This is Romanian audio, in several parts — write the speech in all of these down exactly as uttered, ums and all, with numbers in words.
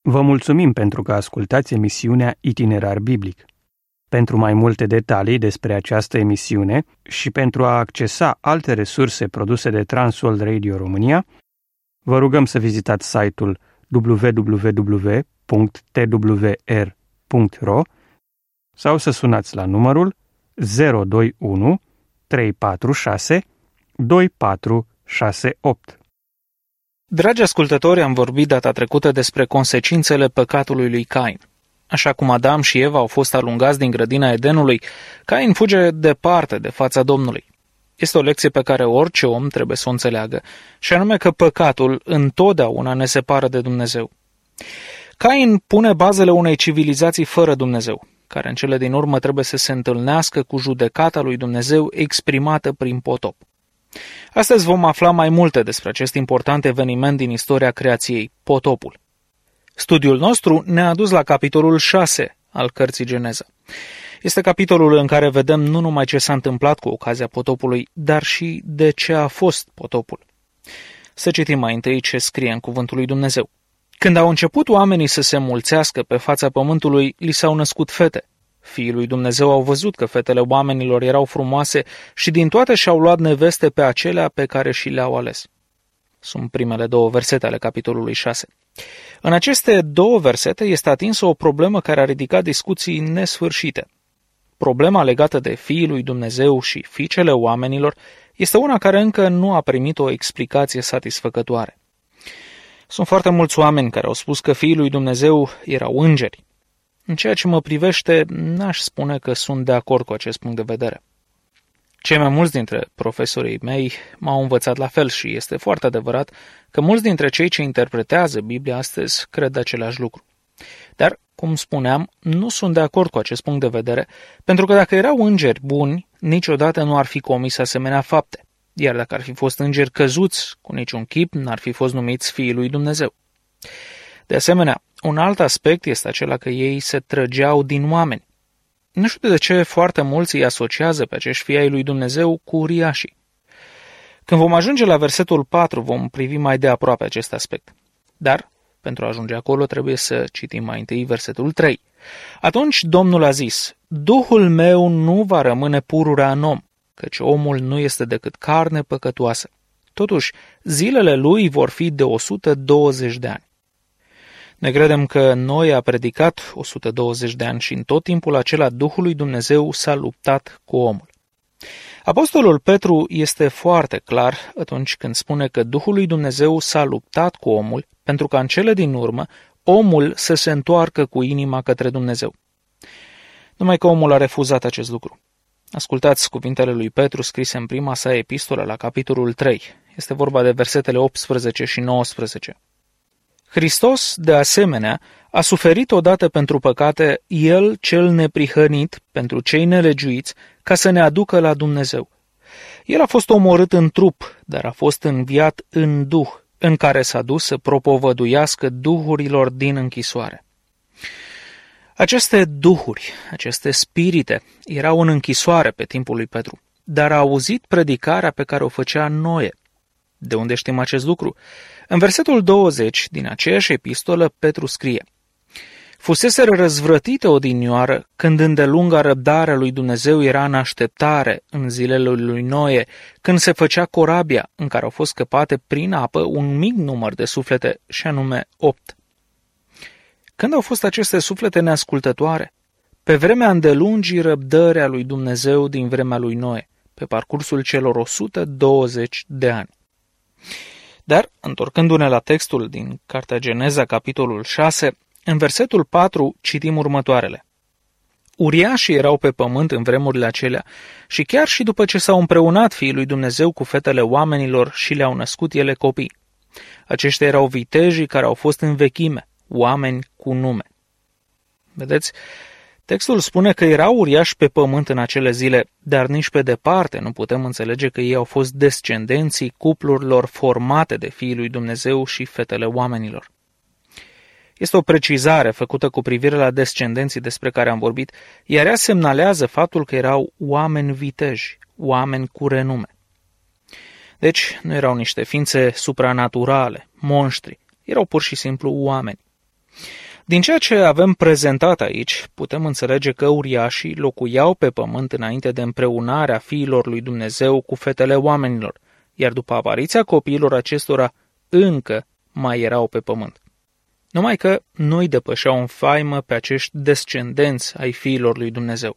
Vă mulțumim pentru că ascultați emisiunea Itinerar Biblic. Pentru mai multe detalii despre această emisiune și pentru a accesa alte resurse produse de Transworld Radio România, vă rugăm să vizitați site-ul w w w punct t w r punct r o sau să sunați la numărul zero doi unu trei patru șase doi patru șase opt. Dragi ascultători, am vorbit data trecută despre consecințele păcatului lui Cain. Așa cum Adam și Eva au fost alungați din grădina Edenului, Cain fuge departe de fața Domnului. Este o lecție pe care orice om trebuie să o înțeleagă, și anume că păcatul întotdeauna ne separă de Dumnezeu. Cain pune bazele unei civilizații fără Dumnezeu, care în cele din urmă trebuie să se întâlnească cu judecata lui Dumnezeu exprimată prin potop. Astăzi vom afla mai multe despre acest important eveniment din istoria creației, potopul. Studiul nostru ne-a adus la capitolul șase al cărții Geneza. Este capitolul în care vedem nu numai ce s-a întâmplat cu ocazia potopului, dar și de ce a fost potopul. Să citim mai întâi ce scrie în cuvântul lui Dumnezeu. Când au început oamenii să se mulțească pe fața pământului, li s-au născut fete. Fiii lui Dumnezeu au văzut că fetele oamenilor erau frumoase și din toate și-au luat neveste pe acelea pe care și le-au ales. Sunt primele două versete ale capitolului șase. În aceste două versete este atinsă o problemă care a ridicat discuții nesfârșite. Problema legată de fiii lui Dumnezeu și fiicele oamenilor este una care încă nu a primit o explicație satisfăcătoare. Sunt foarte mulți oameni care au spus că fiii lui Dumnezeu erau îngeri. În ceea ce mă privește, n-aș spune că sunt de acord cu acest punct de vedere. Cei mai mulți dintre profesorii mei m-au învățat la fel și este foarte adevărat că mulți dintre cei ce interpretează Biblia astăzi cred același lucru. Dar, cum spuneam, nu sunt de acord cu acest punct de vedere, pentru că dacă erau îngeri buni, niciodată nu ar fi comis asemenea fapte, iar dacă ar fi fost îngeri căzuți, cu niciun chip n-ar fi fost numiți fiii lui Dumnezeu. De asemenea, un alt aspect este acela că ei se trăgeau din oameni. Nu știu de ce foarte mulți îi asociază pe acești fii ai lui Dumnezeu cu uriașii. Când vom ajunge la versetul patru, vom privi mai de aproape acest aspect. Dar, pentru a ajunge acolo, trebuie să citim mai întâi versetul trei. Atunci Domnul a zis, Duhul meu nu va rămâne pururea în om, căci omul nu este decât carne păcătoasă. Totuși, zilele lui vor fi de o sută douăzeci de ani. Ne credem că Noe a predicat o sută douăzeci de ani și în tot timpul acela Duhul lui Dumnezeu s-a luptat cu omul. Apostolul Petru este foarte clar atunci când spune că Duhul lui Dumnezeu s-a luptat cu omul pentru ca în cele din urmă omul să se întoarcă cu inima către Dumnezeu. Numai că omul a refuzat acest lucru. Ascultați cuvintele lui Petru scrise în prima sa epistolă la capitolul trei. Este vorba de versetele optsprezece și nouăsprezece. Hristos, de asemenea, a suferit odată pentru păcate, El cel neprihănit, pentru cei nelegiuiți, ca să ne aducă la Dumnezeu. El a fost omorât în trup, dar a fost înviat în duh, în care s-a dus să propovăduiască duhurilor din închisoare. Aceste duhuri, aceste spirite, erau în închisoare pe timpul lui Petru, dar a auzit predicarea pe care o făcea Noe. De unde știm acest lucru? În versetul douăzeci din aceeași epistolă, Petru scrie: Fuseseră răzvrătite odinioară când îndelunga răbdarea lui Dumnezeu era în așteptare în zilele lui Noe, când se făcea corabia în care au fost scăpate prin apă un mic număr de suflete, și anume opt. Când au fost aceste suflete neascultătoare? Pe vremea îndelungii răbdării a lui Dumnezeu din vremea lui Noe, pe parcursul celor o sută douăzeci de ani. Dar, întorcându-ne la textul din Cartea Geneza, capitolul șase, în versetul patru citim următoarele. Uriașii erau pe pământ în vremurile acelea și chiar și după ce s-au împreunat fiii lui Dumnezeu cu fetele oamenilor și le-au născut ele copii. Aceștia erau vitejii care au fost în vechime, oameni cu nume. Vedeți? Textul spune că erau uriași pe pământ în acele zile, dar nici pe departe nu putem înțelege că ei au fost descendenții cuplurilor formate de fiii lui Dumnezeu și fetele oamenilor. Este o precizare făcută cu privire la descendenții despre care am vorbit, iar ea semnalează faptul că erau oameni viteji, oameni cu renume. Deci nu erau niște ființe supranaturale, monștri, erau pur și simplu oameni. Din ceea ce avem prezentat aici, putem înțelege că uriașii locuiau pe pământ înainte de împreunarea fiilor lui Dumnezeu cu fetele oamenilor, iar după apariția copiilor acestora încă mai erau pe pământ. Numai că nu-i depășeau în faimă pe acești descendenți ai fiilor lui Dumnezeu.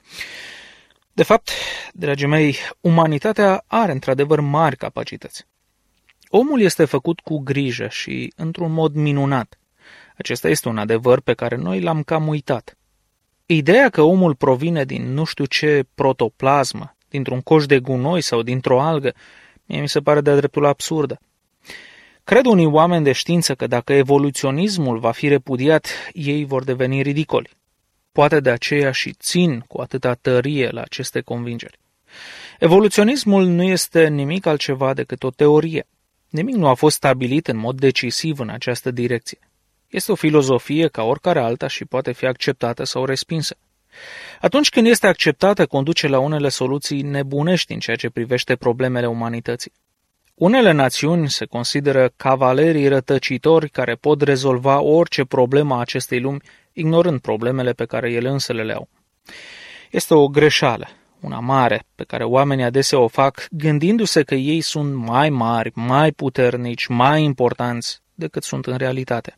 De fapt, dragii mei, umanitatea are într-adevăr mari capacități. Omul este făcut cu grijă și într-un mod minunat. Acesta este un adevăr pe care noi l-am cam uitat. Ideea că omul provine din nu știu ce protoplasmă, dintr-un coș de gunoi sau dintr-o algă, mie mi se pare de-a dreptul absurdă. Cred unii oameni de știință că dacă evoluționismul va fi repudiat, ei vor deveni ridicoli. Poate de aceea și țin cu atâta tărie la aceste convingeri. Evoluționismul nu este nimic altceva decât o teorie. Nimic nu a fost stabilit în mod decisiv în această direcție. Este o filozofie ca oricare alta și poate fi acceptată sau respinsă. Atunci când este acceptată, conduce la unele soluții nebunești în ceea ce privește problemele umanității. Unele națiuni se consideră cavalerii rătăcitori care pot rezolva orice problemă a acestei lumi, ignorând problemele pe care ele însele le au. Este o greșeală, una mare, pe care oamenii adesea o fac gândindu-se că ei sunt mai mari, mai puternici, mai importanți decât sunt în realitate.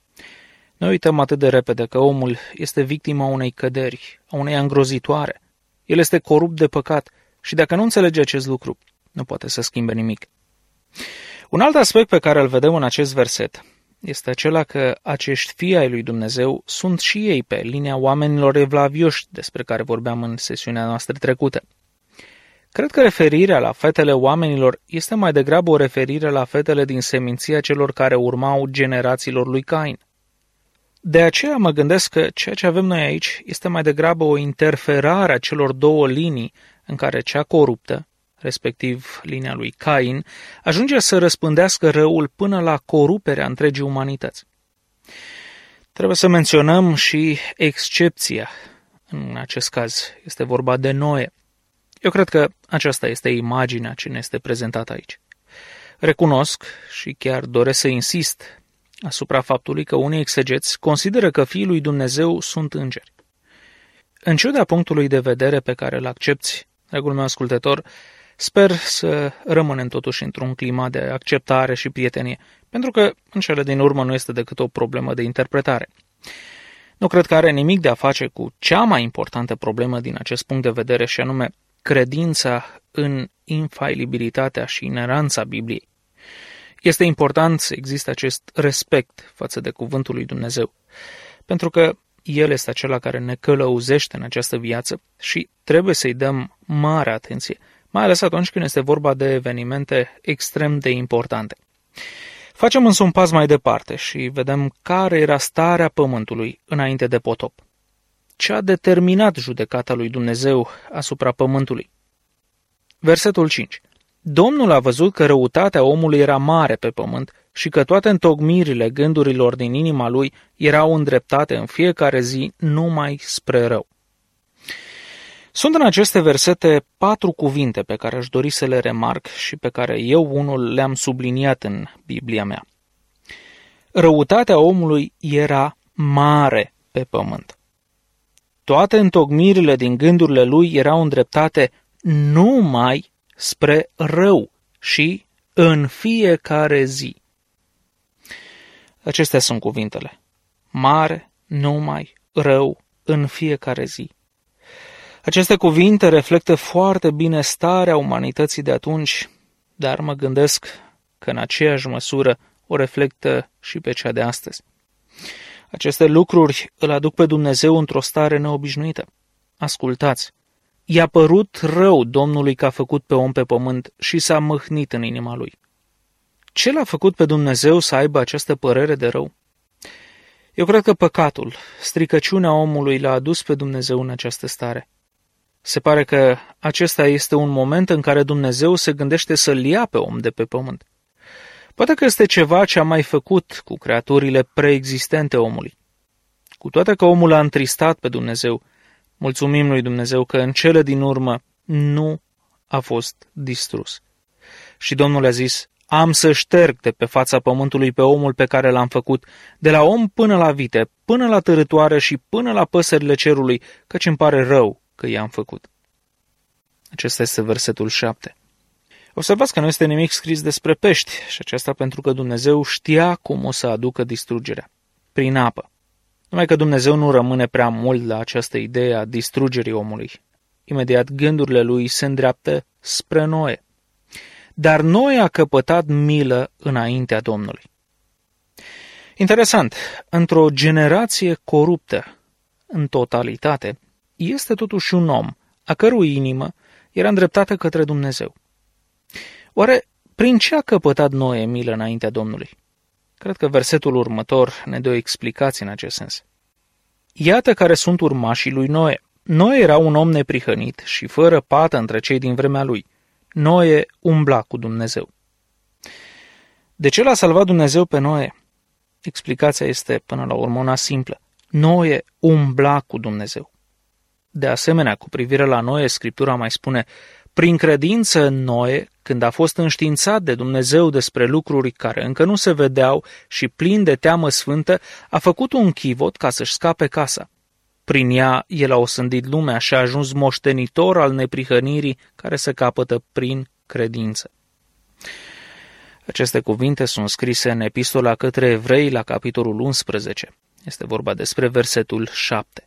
Noi uităm atât de repede că omul este victima unei căderi, a unei îngrozitoare. El este corupt de păcat și dacă nu înțelege acest lucru, nu poate să schimbe nimic. Un alt aspect pe care îl vedem în acest verset este acela că acești fii ai lui Dumnezeu sunt și ei pe linia oamenilor evlavioși despre care vorbeam în sesiunea noastră trecută. Cred că referirea la fetele oamenilor este mai degrabă o referire la fetele din seminția celor care urmau generațiilor lui Cain. De aceea mă gândesc că ceea ce avem noi aici este mai degrabă o interferare a celor două linii în care cea coruptă, respectiv linia lui Cain, ajunge să răspândească răul până la coruperea întregii umanități. Trebuie să menționăm și excepția. În acest caz este vorba de Noe. Eu cred că aceasta este imaginea ce ne este prezentată aici. Recunosc și chiar doresc să insist asupra faptului că unii exegeți consideră că fiii lui Dumnezeu sunt îngeri. În ciuda punctului de vedere pe care îl accepți, dragul meu ascultător, sper să rămânem totuși într-un climat de acceptare și prietenie, pentru că în cele din urmă nu este decât o problemă de interpretare. Nu cred că are nimic de a face cu cea mai importantă problemă din acest punct de vedere, și anume credința în infailibilitatea și ineranța Bibliei. Este important să existe acest respect față de cuvântul lui Dumnezeu, pentru că El este acela care ne călăuzește în această viață și trebuie să-i dăm mare atenție, mai ales atunci când este vorba de evenimente extrem de importante. Facem însă un pas mai departe și vedem care era starea pământului înainte de potop. Ce a determinat judecata lui Dumnezeu asupra pământului? Versetul cinci. Domnul a văzut că răutatea omului era mare pe pământ și că toate întocmirile gândurilor din inima lui erau îndreptate în fiecare zi numai spre rău. Sunt în aceste versete patru cuvinte pe care aș dori să le remarc și pe care eu unul le-am subliniat în Biblia mea. Răutatea omului era mare pe pământ. Toate întocmirile din gândurile lui erau îndreptate numai spre rău și în fiecare zi. Acestea sunt cuvintele. Mare, numai, rău, în fiecare zi. Aceste cuvinte reflectă foarte bine starea umanității de atunci, dar mă gândesc că în aceeași măsură o reflectă și pe cea de astăzi. Aceste lucruri îl aduc pe Dumnezeu într-o stare neobișnuită. Ascultați! I-a părut rău Domnului că a făcut pe om pe pământ și s-a mâhnit în inima lui. Ce l-a făcut pe Dumnezeu să aibă această părere de rău? Eu cred că păcatul, stricăciunea omului l-a adus pe Dumnezeu în această stare. Se pare că acesta este un moment în care Dumnezeu se gândește să-l ia pe om de pe pământ. Poate că este ceva ce a mai făcut cu creaturile preexistente omului. Cu toate că omul a întristat pe Dumnezeu, mulțumim lui Dumnezeu că în cele din urmă nu a fost distrus. Și Domnul a zis, Am să șterg de pe fața pământului pe omul pe care l-am făcut, de la om până la vite, până la târătoare și până la păsările cerului, căci îmi pare rău că i-am făcut. Acesta este versetul șapte. Observați că nu este nimic scris despre pești, și aceasta pentru că Dumnezeu știa cum o să aducă distrugerea. Prin apă. Numai că Dumnezeu nu rămâne prea mult la această idee a distrugerii omului. Imediat gândurile lui se îndreaptă spre Noe. Dar Noe a căpătat milă înaintea Domnului. Interesant, într-o generație coruptă, în totalitate, este totuși un om, a cărui inimă era îndreptată către Dumnezeu. Oare prin ce a căpătat Noe milă înaintea Domnului? Cred că versetul următor ne dă o explicație în acest sens. Iată care sunt urmașii lui Noe. Noe era un om neprihănit și fără pată între cei din vremea lui. Noe umbla cu Dumnezeu. De ce l-a salvat Dumnezeu pe Noe? Explicația este până la urmă una simplă. Noe umbla cu Dumnezeu. De asemenea, cu privire la Noe, Scriptura mai spune: prin credință în Noe, când a fost înștiințat de Dumnezeu despre lucruri care încă nu se vedeau și plin de teamă sfântă, a făcut un chivot ca să-și scape casa. Prin ea, el a osândit lumea și a ajuns moștenitor al neprihănirii care se capătă prin credință. Aceste cuvinte sunt scrise în Epistola către Evrei la capitolul unsprezece. Este vorba despre versetul șapte.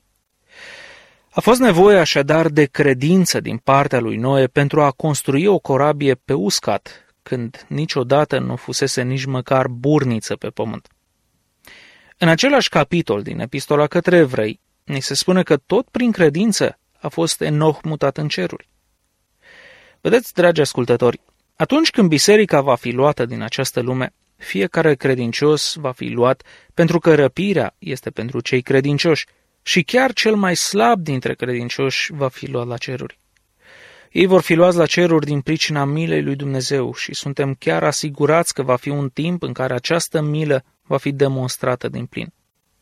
A fost nevoie așadar de credință din partea lui Noe pentru a construi o corabie pe uscat, când niciodată nu fusese nici măcar burniță pe pământ. În același capitol din Epistola către Evrei, ni se spune că tot prin credință a fost Enoch mutat în ceruri. Vedeți, dragi ascultători, atunci când biserica va fi luată din această lume, fiecare credincios va fi luat, pentru că răpirea este pentru cei credincioși și chiar cel mai slab dintre credincioși va fi luat la ceruri. Ei vor fi luați la ceruri din pricina milei lui Dumnezeu și suntem chiar asigurați că va fi un timp în care această milă va fi demonstrată din plin.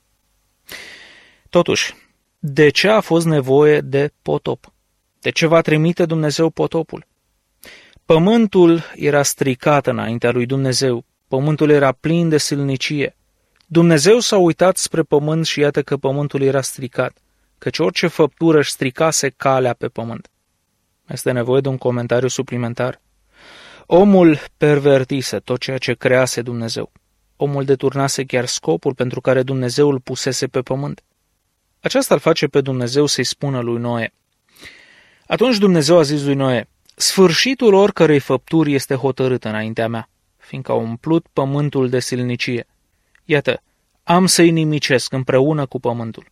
Totuși, de ce a fost nevoie de potop? De ce va trimite Dumnezeu potopul? Pământul era stricat înaintea lui Dumnezeu, pământul era plin de sâlnicie. Dumnezeu s-a uitat spre pământ și iată că pământul era stricat, căci orice făptură își stricase calea pe pământ. Este nevoie de un comentariu suplimentar? Omul pervertise tot ceea ce crease Dumnezeu. Omul deturnase chiar scopul pentru care Dumnezeu îl pusese pe pământ. Aceasta îl face pe Dumnezeu să-i spună lui Noe. Atunci Dumnezeu a zis lui Noe: sfârșitul oricărei făpturi este hotărât înaintea mea, fiindcă a umplut pământul de silnicie. Iată, am să-i nimicesc împreună cu pământul.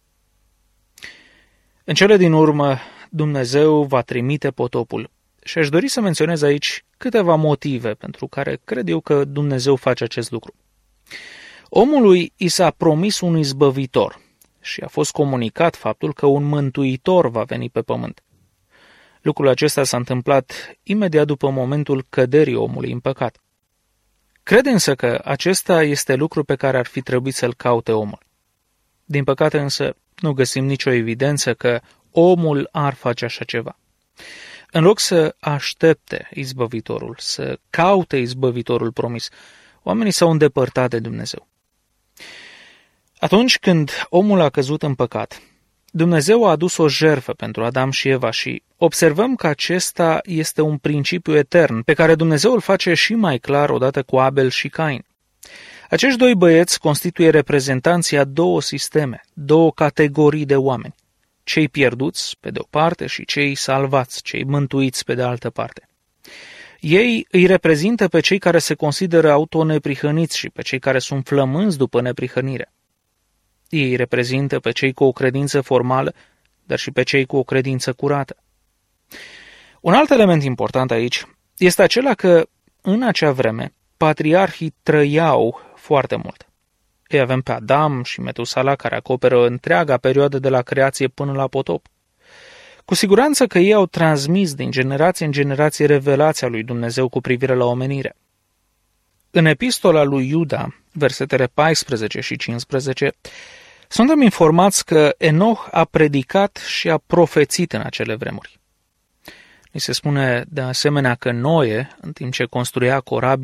În cele din urmă, Dumnezeu va trimite potopul. Și aș dori să menționez aici câteva motive pentru care cred eu că Dumnezeu face acest lucru. Omului i s-a promis un izbăvitor și a fost comunicat faptul că un mântuitor va veni pe pământ. Lucrul acesta s-a întâmplat imediat după momentul căderii omului în păcat. Cred însă că acesta este lucru pe care ar fi trebuit să-l caute omul. Din păcate însă nu găsim nicio evidență că omul ar face așa ceva. În loc să aștepte izbăvitorul, să caute izbăvitorul promis, oamenii s-au îndepărtat de Dumnezeu. Atunci când omul a căzut în păcat, Dumnezeu a adus o jertfă pentru Adam și Eva și observăm că acesta este un principiu etern pe care Dumnezeu îl face și mai clar odată cu Abel și Cain. Acești doi băieți constituie reprezentanții a două sisteme, două categorii de oameni. Cei pierduți, pe de o parte, și cei salvați, cei mântuiți, pe de altă parte. Ei îi reprezintă pe cei care se consideră autoneprihăniți și pe cei care sunt flămânzi după neprihănire. Ei reprezintă pe cei cu o credință formală, dar și pe cei cu o credință curată. Un alt element important aici este acela că, în acea vreme, patriarhii trăiau foarte mult. Ei avem pe Adam și Metusala, care acoperă întreaga perioadă de la creație până la potop. Cu siguranță că ei au transmis din generație în generație revelația lui Dumnezeu cu privire la omenire. În epistola lui Iuda, versetele paisprezece și cincisprezece, suntem informați că Enoch a predicat și a profețit în acele vremuri. Ni se spune de asemenea că Noe, în timp ce construia corabia,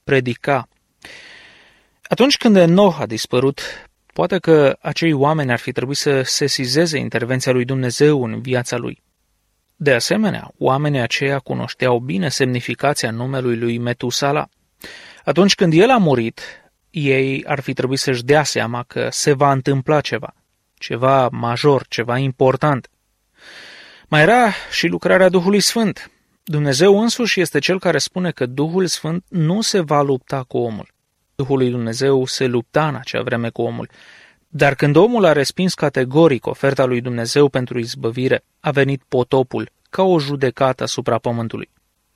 predica. Atunci când Enoch a dispărut, poate că acei oameni ar fi trebuit să sesizeze intervenția lui Dumnezeu în viața lui. De asemenea, oamenii aceia cunoșteau bine semnificația numelui lui Metusala. Atunci când el a murit, ei ar fi trebuit să-și dea seama că se va întâmpla ceva, ceva major, ceva important. Mai era și lucrarea Duhului Sfânt. Dumnezeu însuși este cel care spune că Duhul Sfânt nu se va lupta cu omul. Duhul lui Dumnezeu se lupta în acea vreme cu omul, dar când omul a respins categoric oferta lui Dumnezeu pentru izbăvire, a venit potopul ca o judecată asupra pământului.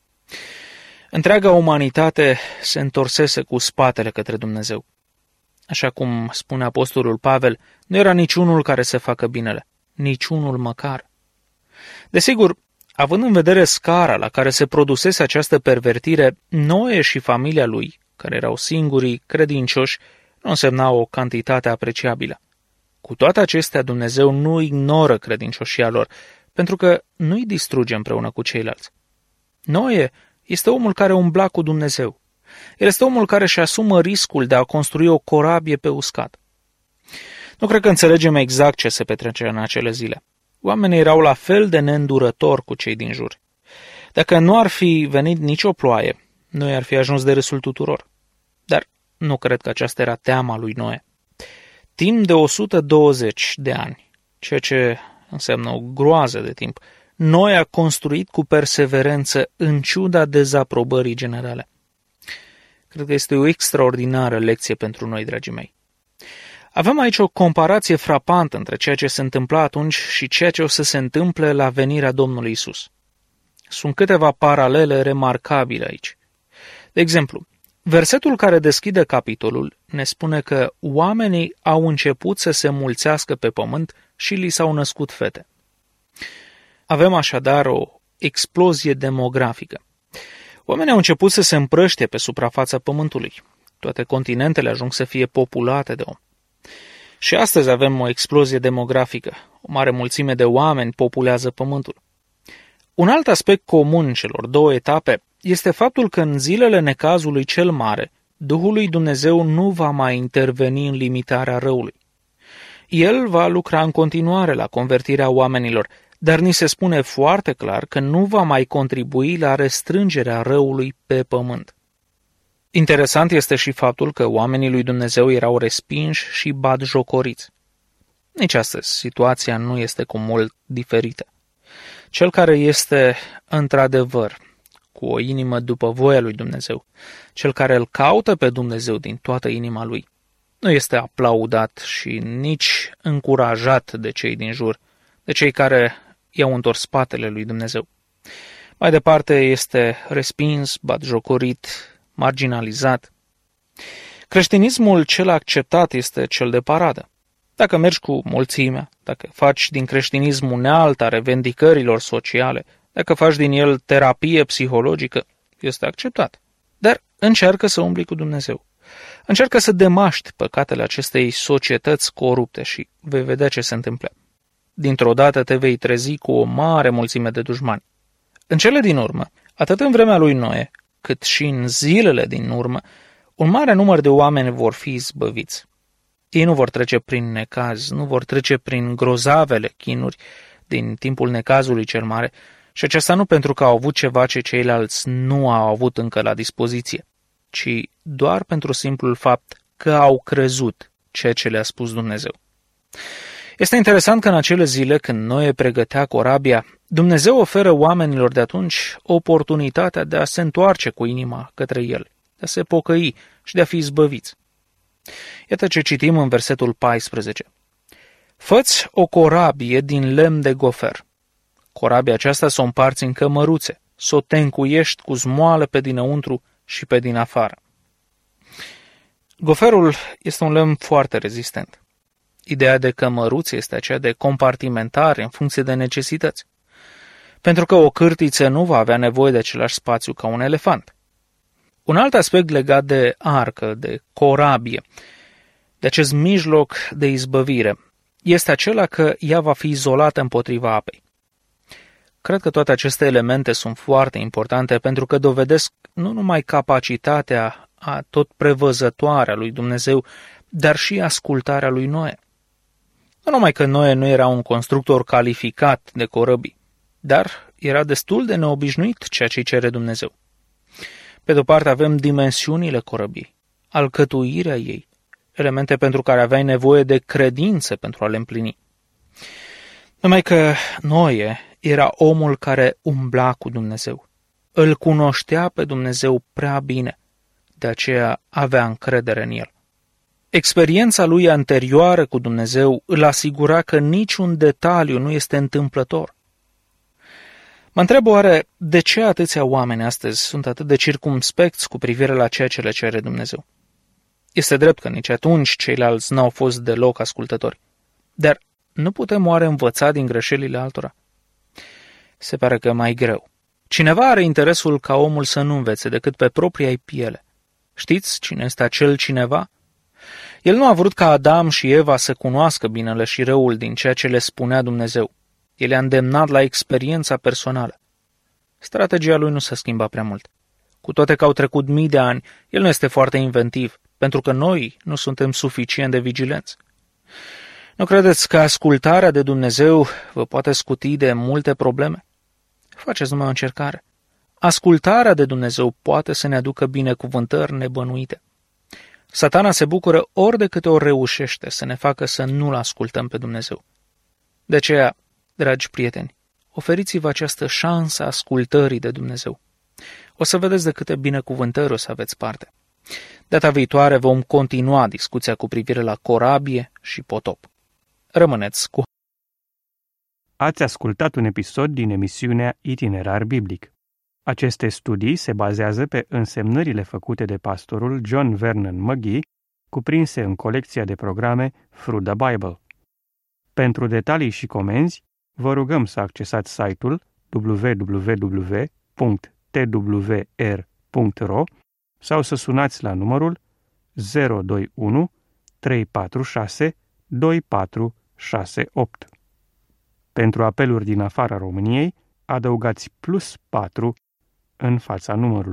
Întreaga umanitate se întorsese cu spatele către Dumnezeu. Așa cum spune apostolul Pavel, nu era niciunul care să facă binele, niciunul măcar. Desigur, având în vedere scara la care se produsese această pervertire, Noe și familia lui, care erau singurii credincioși, nu însemna o cantitate apreciabilă. Cu toate acestea, Dumnezeu nu ignoră credincioșia lor, pentru că nu îi distruge împreună cu ceilalți. Noe este omul care umbla cu Dumnezeu. El este omul care își asumă riscul de a construi o corabie pe uscat. Nu cred că înțelegem exact ce se petrece în acele zile. Oamenii erau la fel de neîndurători cu cei din jur. Dacă nu ar fi venit nicio ploaie, nu i-ar fi ajuns de râsul tuturor. Dar nu cred că aceasta era teama lui Noe. Timp de o sută douăzeci de ani, ceea ce înseamnă o groază de timp, Noe a construit cu perseverență în ciuda dezaprobării generale. Cred că este o extraordinară lecție pentru noi, dragii mei. Avem aici o comparație frapantă între ceea ce se întâmpla atunci și ceea ce o să se întâmple la venirea Domnului Isus. Sunt câteva paralele remarcabile aici. De exemplu, versetul care deschide capitolul ne spune că oamenii au început să se mulțească pe pământ și li s-au născut fete. Avem așadar o explozie demografică. Oamenii au început să se împrăștie pe suprafața pământului. Toate continentele ajung să fie populate de om. Și astăzi avem o explozie demografică. O mare mulțime de oameni populează pământul. Un alt aspect comun celor două etape este faptul că în zilele necazului cel mare, Duhul lui Dumnezeu nu va mai interveni în limitarea răului. El va lucra în continuare la convertirea oamenilor, dar ni se spune foarte clar că nu va mai contribui la restrângerea răului pe pământ. Interesant este și faptul că oamenii lui Dumnezeu erau respinși și batjocoriți. Nici astăzi situația nu este cu mult diferită. Cel care este într-adevăr cu o inimă după voia lui Dumnezeu, cel care îl caută pe Dumnezeu din toată inima lui, nu este aplaudat și nici încurajat de cei din jur, de cei care i-au întors spatele lui Dumnezeu. Mai departe este respins, batjocorit, marginalizat. Creștinismul cel acceptat este cel de paradă. Dacă mergi cu mulțimea, dacă faci din creștinism unealta revendicărilor sociale, dacă faci din el terapie psihologică, este acceptat. Dar încearcă să umbli cu Dumnezeu. Încearcă să demaști păcatele acestei societăți corupte și vei vedea ce se întâmplă. Dintr-o dată te vei trezi cu o mare mulțime de dușmani. În cele din urmă, atât în vremea lui Noe, cât și în zilele din urmă, un mare număr de oameni vor fi izbăviți. Ei nu vor trece prin necaz, nu vor trece prin grozavele chinuri din timpul necazului cel mare, și aceasta nu pentru că au avut ceva ce ceilalți nu au avut încă la dispoziție, ci doar pentru simplul fapt că au crezut ceea ce le-a spus Dumnezeu. Este interesant că în acele zile, când Noe pregătea corabia, Dumnezeu oferă oamenilor de atunci oportunitatea de a se întoarce cu inima către El, de a se pocăi și de a fi izbăviți. Iată ce citim în versetul paisprezece. Fă-ți o corabie din lemn de gofer. Corabia aceasta să o împarți în cămăruțe, să o tencuiești cu zmoală pe dinăuntru și pe din afară. Goferul este un lemn foarte rezistent. Ideea de cămăruțe este aceea de compartimentare în funcție de necesități. Pentru că o cârtiță nu va avea nevoie de același spațiu ca un elefant. Un alt aspect legat de arcă, de corabie, de acest mijloc de izbăvire, este acela că ea va fi izolată împotriva apei. Cred că toate aceste elemente sunt foarte importante pentru că dovedesc nu numai capacitatea a tot prevăzătoare a lui Dumnezeu, dar și ascultarea lui Noe. Nu numai că Noe nu era un constructor calificat de corăbii, dar era destul de neobișnuit ceea ce cere Dumnezeu. Pe de-o parte avem dimensiunile corăbii, alcătuirea ei, elemente pentru care aveai nevoie de credință pentru a le împlini. Numai că Noe era omul care umbla cu Dumnezeu. Îl cunoștea pe Dumnezeu prea bine, de aceea avea încredere în el. Experiența lui anterioară cu Dumnezeu îl asigura că niciun detaliu nu este întâmplător. Mă întreb oare de ce atâția oameni astăzi sunt atât de circumspecți cu privire la ceea ce le cere Dumnezeu. Este drept că nici atunci ceilalți n-au fost deloc ascultători. Dar nu putem oare învăța din greșelile altora? Se pare că mai greu. Cineva are interesul ca omul să nu învețe decât pe propria ei piele. Știți cine este acel cineva? El nu a vrut ca Adam și Eva să cunoască binele și răul din ceea ce le spunea Dumnezeu. El i-a îndemnat la experiența personală. Strategia lui nu s-a schimbat prea mult. Cu toate că au trecut mii de ani, el nu este foarte inventiv, pentru că noi nu suntem suficient de vigilenți. Nu credeți că ascultarea de Dumnezeu vă poate scuti de multe probleme? Faceți numai o încercare. Ascultarea de Dumnezeu poate să ne aducă binecuvântări nebănuite. Satana se bucură ori de câte ori reușește să ne facă să nu-L ascultăm pe Dumnezeu. De aceea, dragi prieteni, oferiți-vă această șansă a ascultării de Dumnezeu. O să vedeți de câte binecuvântări o să aveți parte. Data viitoare vom continua discuția cu privire la corabie și potop. Rămâneți cu... Ați ascultat un episod din emisiunea Itinerar Biblic. Aceste studii se bazează pe însemnările făcute de pastorul John Vernon McGee, cuprinse în colecția de programe Through the Bible. Pentru detalii și comenzi, vă rugăm să accesați site-ul w w w punct t w r punct r o sau să sunați la numărul zero doi unu trei patru șase doi patru șase opt. Pentru apeluri din afara României, adăugați plus patru în fața numărului.